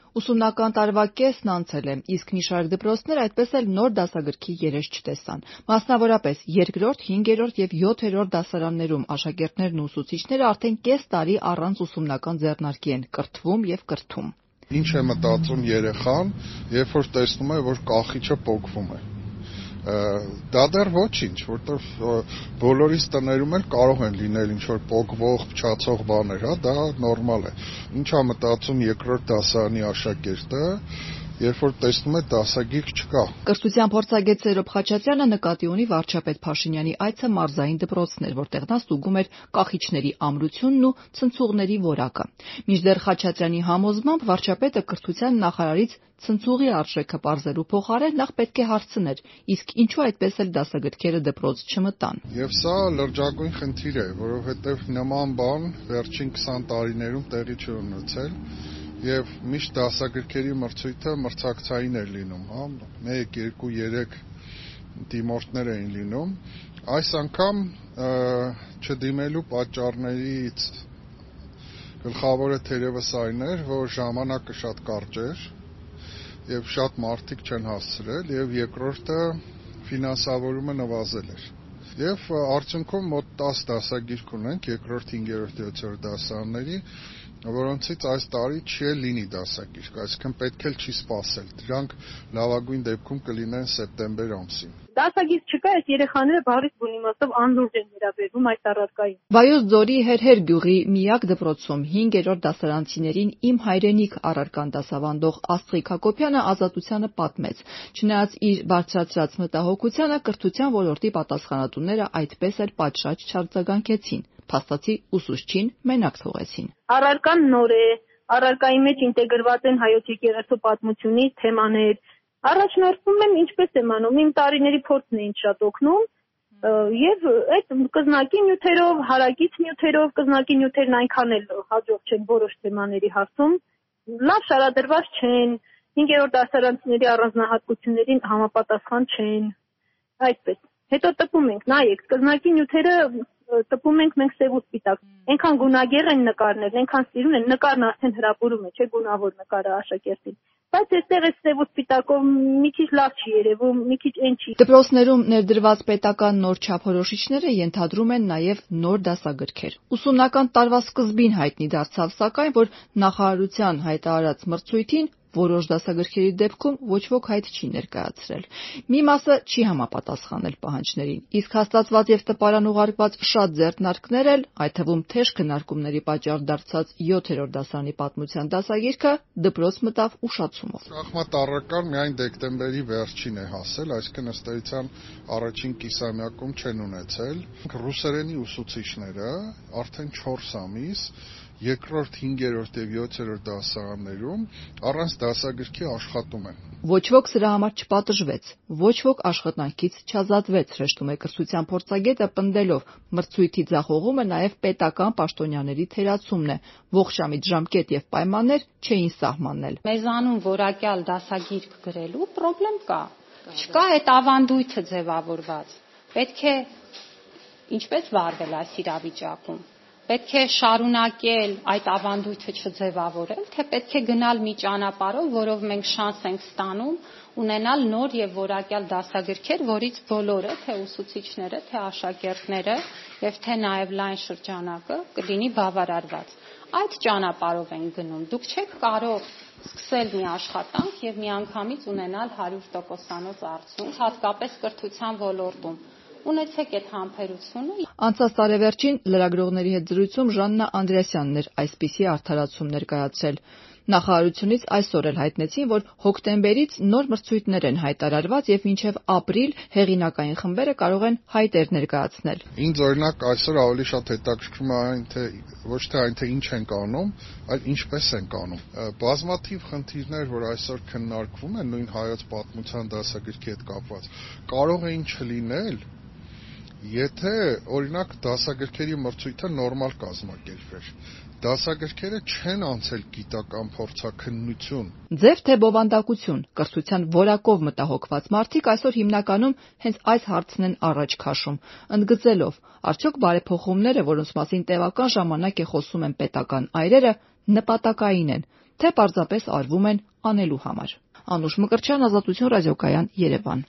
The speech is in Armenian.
Ուսումնական տարվա կեսն անցել է, իսկ մի շարք դպրոցներ այդպես էլ նոր դասագրքի երես չտեսան։ Մասնավորապես 2-րդ, 5-րդ եւ 7-րդ դասարաններում աշակերտներն ու ուսուցիչները արդեն կես տարի առանց ուսումնական ձեռնարկի են կրթվում եւ կրթում։ Ինչ է մտածում երեխան, երբ որ տեսնում է, որ կախիչը պոկվում է։ Դա դեռ ոչինչ, որտեղ բոլորիս տներում էլ կարող են լինել ինչ-որ պոկվող, փչացող բաներ, դա նորմալ է։ Ինչ է մտածում երկրորդ դասարանի աշակերտը, երբ որ տեսնում է դասագիրք չկա։ Կրթության փորձագետ Սերոբ Խաչատրյանը նկատի ունի վարչապետ Փաշինյանի այցը մարզային դպրոցներ, որտեղ նա ստուգում էր կախիչների ամրությունն ու ցնցուղների որակը։ Մինչդեռ Խաչատրյանի համոզմամբ վարչապետը կրթության նախարարից ցնցուղի արժեքը պարզելու փոխարեն նախ պետք է հարցներ, իսկ ինչու այդպես էլ դասագրքերը դպրոց չմտան։ Եվ սա լրջագույն խնդիր է, որովհետև նման բան վերջին 20 տարիներում տեղի չի ունեցել։ Եվ միշտ դասագրքերի մրցույթը մրցակցային էր լինում, 1, 2, 3 դիմորդներ էին լինում։ Այս անգամ չդիմելու պատճառներից գլխավորը թերևս այն էր, որ ժամանակը շատ կարճ էր եւ շատ մարդիկ չեն հասցրել, եւ երկրորդը ֆինանսավորումը նվազել էր։ Եվ արդյունքում մոտ 10 դասագիրք ունենք, 2-րդ, 5-րդ, 7-րդ դասարանների, որոնցից այս տարի չի լինի դասագիրք, այսինքն պետք էլ չի սպասել։ Դրանք լավագույն դեպքում կլինեն սեպտեմբեր ամսին։ Դասագիրք չկա, այս երեխաները բառից բուն իմաստով անլուրջ են վերաբերվում այս առարկային։ Վայոց ձորի Հերհեր գյուղի միակ դպրոցում 5-րդ դասարանցիներին Իմ հայրենիք առարկան դասավանդող Աստղիկ Հակոբյանը Ազատությանը պատմեց. չնայած իր բարձրացրած մտահոգությանը, կրթության ոլորտի պատասխանատուները այդպես էլ պատշաճ չարձագանքեցին, փաստացի ուսուցչին մենակ թողեցին։ Առարկան նոր է, առարկայի մեջ ինտեգրված են հայոց եկեղեցու պատմությունի թեմաներ։ Առաջնորդվում եմ, ինչպես եմ անում, իմ տարիների փորձն է ինձ շատ օգնում, եւ այդ կզնակի նյութերով, հարակից նյութերով, կզնակի նյութերն այնքան էլ հաջող չեն որոշ թեմաների հարցում, լավ շարադրված չեն, 5-րդ դասարանցիների առանձնահատկություններին համապատասխան չեն, այդպես։ Հետո տպում ենք, նայեք, կզնակի նյութերը տպում ենք մենք սև ու սպիտակ։ Այնքան գունագեղ են նկարներ, այնքան սիրուն են, նկարն արդեն հրապուրում է, չէ՞ գունավոր նկարը աշակերտին։ Բայց այստեղ է սև ու սպիտակով մի քիչ լավ չի երևում, մի քիչ այն չի։ Դպրոցներում ներդրված պետական նոր չափորոշիչները ենթադրում են նաև նոր դասագրքեր։ Ուսումնական տարվա սկզբին հայտնի դարձավ սակայն, որ նախարարության հայտարարած մրցույթին որոշ դասագրքերի դեպքում ոչ ոք հայտ չի ներկայացրել։ Մի մասը չի համապատասխանել պահանջներին, իսկ հաստատված եւ տպարան ուղարկված շատ ձեռնարկներ էլ, այդ թվում թեժ քննարկումների պատճառ դարձած 7-րդ դասարանի պատմության դասագիրքը դպրոց մտավ ուշացումով։ Շախմատ առարկան միայն դեկտեմբերի վերջին է հասել, այսինքն ըստ էության առաջին կիսամյակում չեն ունեցել։ Ռուսերենի ուսուցիչները արդեն 4 ամիս երկրորդ, 5-րդ եւ 7-րդ դասարաններում առանց դասագրքի աշխատում են։ Ոչ ոք սրա համար չպատժվեց, ոչ ոք աշխատանքից չազատվեց, հրեշտում է կրթության փորձագետը, պնդելով մրցույթի ձախողումը նաև պետական պաշտոնյաների թերացումն է, ողջամիտ ժամկետ եւ պայմաններ չէին սահմանել։ Մեզանում որակյալ դասագիրք գրելու խնդրեմ կա։ Չկա այդ ավանդույթը ձևավորված։ Պետք է ինչպես վարվել այս իրավիճակում։ Պետք է շարունակել այդ ավանդույթը չձևավորել, թե պետք է գնալ մի ճանապարհով, որով մենք շանս ենք ստանում ունենալ նոր եւ որակյալ դասագրքեր, որից բոլորը, թե ուսուցիչները, թե աշակերտները եւ թե նաեւ լայն շրջանակը կլինի բավարարված։ Այդ ճանապարհով ենք գնում։ Դուք չեք կարող սկսել մի աշխատանք եւ միանգամից ունենալ 100%-անոց արդյունք, հատկապես կրթության ոլորտում։ Ունեցեք այդ համբերությունը։ Անցած տարեվերջին լրագրողների հետ զրույցում Ժաննա Անդրեասյանն էր այսպիսի արդարացում ներկայացրել։ Նախարարությունից այսօր էլ հայտնեցին, որ հոկտեմբերից նոր մրցույթներ են հայտարարված եւ մինչեւ ապրիլ հեղինակային խմբերը կարող են հայտեր ներկայացնել։ Ինձ օրինակ այսօր ավելի շատ հետաքրքրում է այն, թե ոչ թե այն, թե ինչ ենք անում, այլ ինչպես ենք անում։ Բազմաթիվ խնդիրներ, որ այսօր քննարկվում են նույն հայոց պատմության դասագրքի հետ կապված, կարող էին չլինել, եթե օրինակ դասագրքերի մրցույթը նորմալ կազմակերպվեր։ Դասագրքերը չեն անցել գիտական փորձաքննություն։ Ձև թե բովանդակություն, կրթության որակով մտահոգված մարդիկ այսօր հիմնականում հենց այս հարցն են առաջ քաշում, ընդգծելով, արդյոք բարեփոխումները, որոնց մասին տևական ժամանակ է խոսում են պետական այրերը, նպատակային են, թե պարզապես արվում են անելու համար։ Անուշ Մկրտչյան, Ազատություն ռադիոկայան, Երևան։